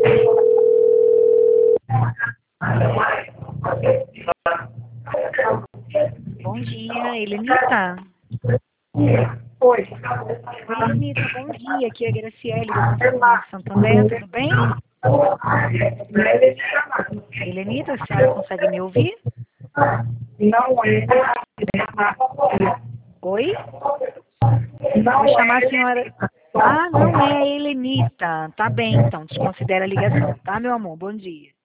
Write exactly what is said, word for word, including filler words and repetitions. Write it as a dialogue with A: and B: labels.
A: Bom dia, Helenita.
B: Oi.
A: Oi, Helenita, bom dia. Aqui é a Graciele, do Conselho de Santander, tudo bem? Helenita, a senhora consegue me ouvir?
B: Não é.
A: Oi?
B: Não
A: Vou chamar
B: é.
A: a senhora... Ah, não é a Helenita. Tá bem, então, desconsidera a ligação, tá, meu amor? Bom dia.